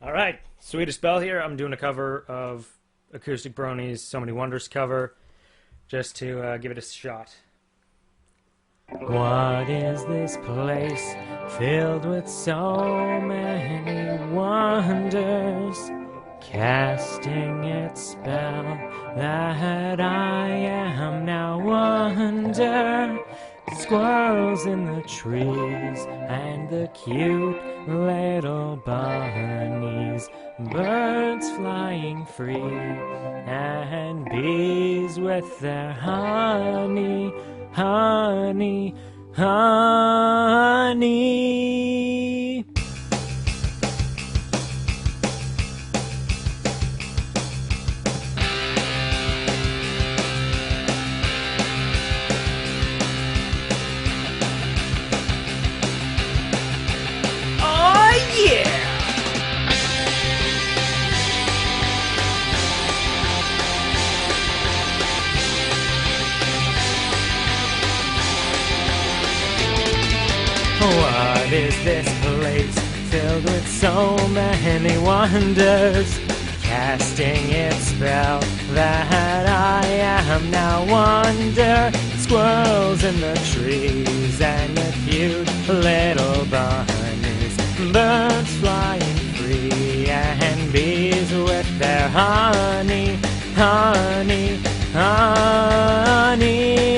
Alright, Swedish Belle here. I'm doing a cover of Acoustic Bronies' So Many Wonders cover, just to give it a shot. What is this place filled with so many wonders, casting its spell that I am now wonder? Squirrels in the trees and the cute little bunnies, birds flying free and bees with their honey, honey, honey. What is this place filled with so many wonders, casting its spell that I am now wonder? Squirrels in the trees and the cute little bunnies, birds flying free and bees with their honey, honey, honey.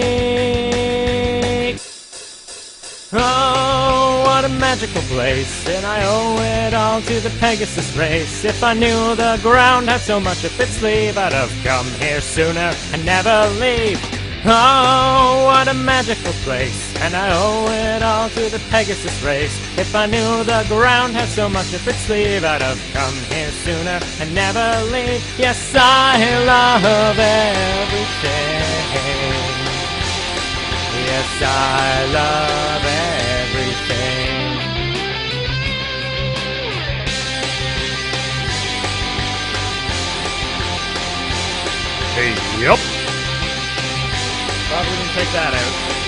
Oh, what a magical place, and I owe it all to the Pegasus race. If I knew the ground had so much up its sleeve, I'd have come here sooner and never leave. Oh, what a magical place, and I owe it all to the Pegasus race. If I knew the ground had so much up its sleeve, I'd have come here sooner and never leave. Yes, I love everything. Yes, I love everything. Hey, yup. Probably didn't take that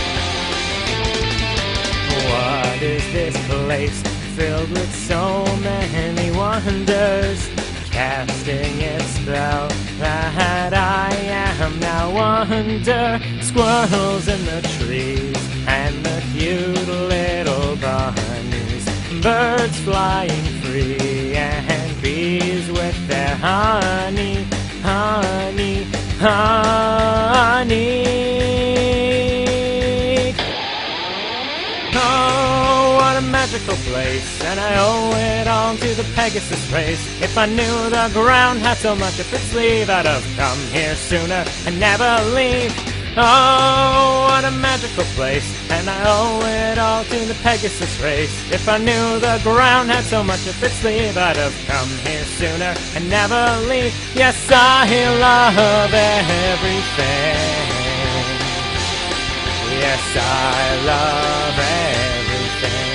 out. What is this place filled with so many wonders, casting its spell that I am now wonder? Squirrels in the trees and the cute little bunnies, birds flying free and bees with their honey, honey, honey. Oh, what a magical place, and I owe it all to the Pegasus race. If I knew the ground had so much up its sleeve, I'd have come here sooner and never leave. Oh, what a magical place, and I owe it all to the Pegasus race. If I knew the ground had so much up its sleeve, I'd have come here sooner and never leave. Yes, I love everything. Yes, I love everything.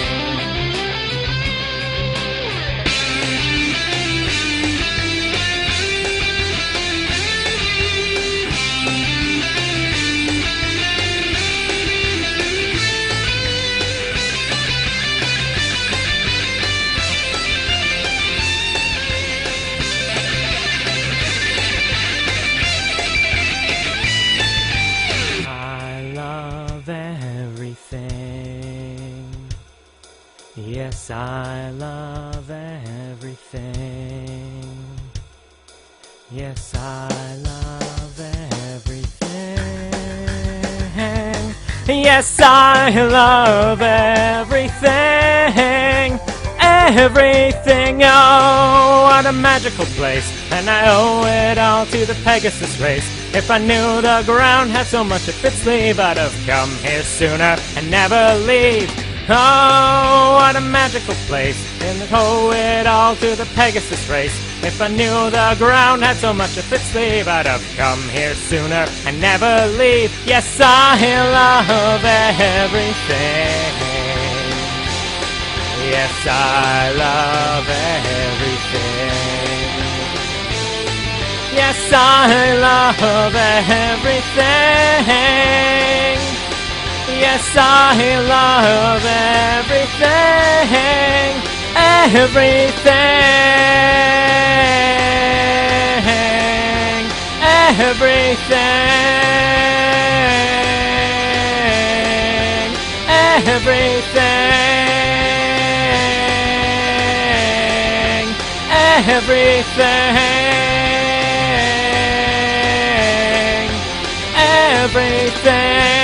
Yes, I love everything. Yes, I love everything. Yes, I love everything. Everything, oh, what a magical place, and I owe it all to the Pegasus race. If I knew the ground had so much up its sleeve, I'd have come here sooner and never leave. Oh, what a magical place, and I owe it all to the Pegasus race. If I knew the ground had so much up its sleeve, I'd have come here sooner and never leave. Yes, I love everything. Yes, I love everything. Yes, I love everything. Yes, I love everything. Everything. everything.